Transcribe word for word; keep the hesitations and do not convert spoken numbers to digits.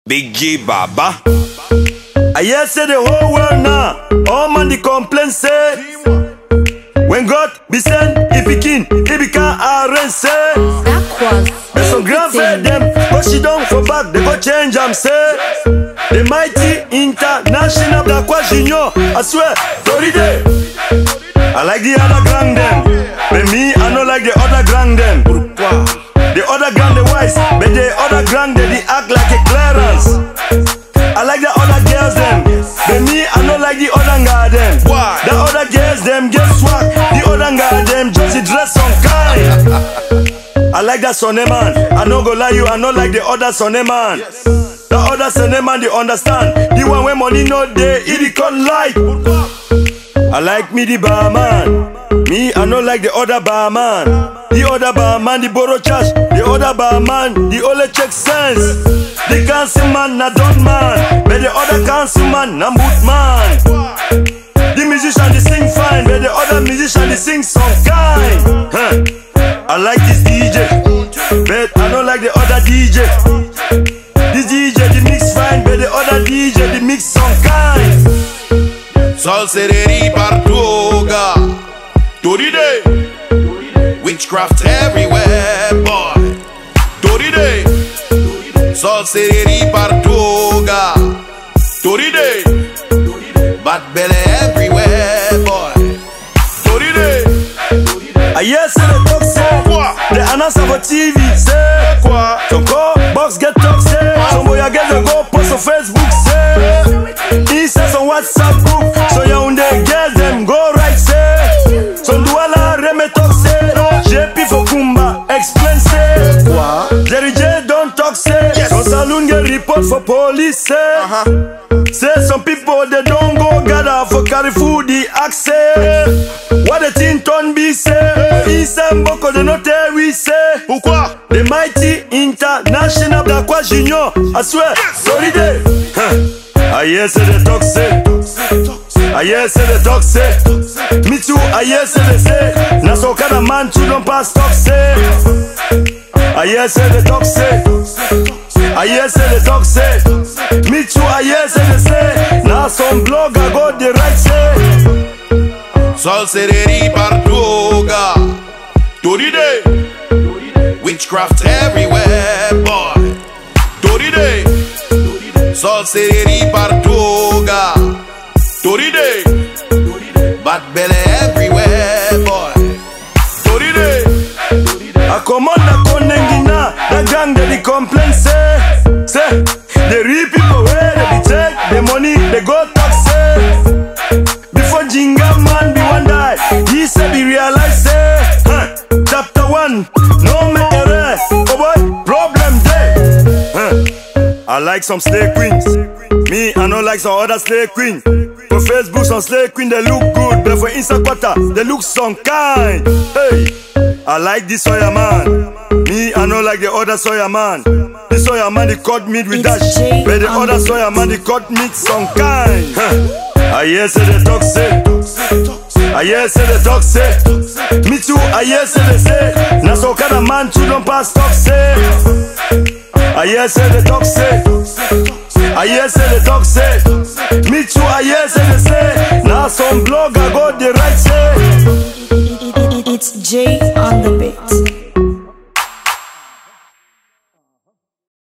Big G Baba. I hear say the whole world now, all man the complain say, when God be send, if he king, if he can't arrange say. There's some grand fair them, but she don't for back, they go change am say. The mighty international black was junior, I swear, Florida. I like the other grand them, but me I don't like the other grand them. The other grand the wise, but the other grand they, they act like a clearance. I like the other girls them, but me I don't like the other guy them. Why? The other girls them get swag, the other guy them just dress some kind. I like that sonny man, I no go lie you, I not like the other sonny man. The other sonny man they understand, the one where money no day, it can like. I like me the barman, me I not like the other barman. The other barman the borrow cash, the other barman the only check sense. The council man na done man, but the other council man na boot man. The musician they sing fine, but the other musician they sing some kind. Huh. I like this D J, but I don't like the other D J. This D J they mix fine, but the other D J they mix some kind. Sorcery partuga, Toride, witchcraft everywhere, boy. Toride, sorcery partuga, Toride, bad belly everywhere, boy. Toride, I hear say the talk say, the announcer for T V say, quoi? some go box get talk say, some boy get the go post on Facebook say, he says on WhatsApp group, so you on the girls them go right say, some douala reme talk say, J P for Kumba explain say, Quoi? Jerry J don't talk say, Yes. some saloon get report for police say, Uh-huh. say some people they don't go gather for carry food the axe say, what the thing turn be say, he say Mboko they no tell we say, Pourquoi? the mighty international black was junior, I swear, Florida. Huh. I hear say the talk say, I hear say the talk say, me too, I hear say they say, na so kind of man too don't pass talk say. I hear say the talk say, I hear say the talk say, me too, I hear say they say, na some blogger go the right say. Sorcery partuga, Toride, witchcraft everywhere, boy. Toride, sorcery partuga, Toride, bad belly everywhere, boy. Toride, I come on the Konengina, the gang that they complain say, say, the real people where they be take the money, they go talk say. Before Jinga man be one die, he said be realize say, huh. Chapter one, no me error, oh boy, problem day. Huh. I like some slay queens, me I don't like some other slay queen. For Facebook some slay queen they look good, but for Instagram they look some kind. Hey. I like this Sawyer man, me I don't like the other Sawyer man. This Sawyer man they cut meat with that shit, but the other Sawyer man they cut meat some kind. Huh. I hear say the talk say, I hear say the talk say, me too I hear say they say, na so kind of man too don't pass talk say. I hear say the talk say, I hear say the talk say, me too I hear say they say, na some blogger go the right say. It's J on the beat.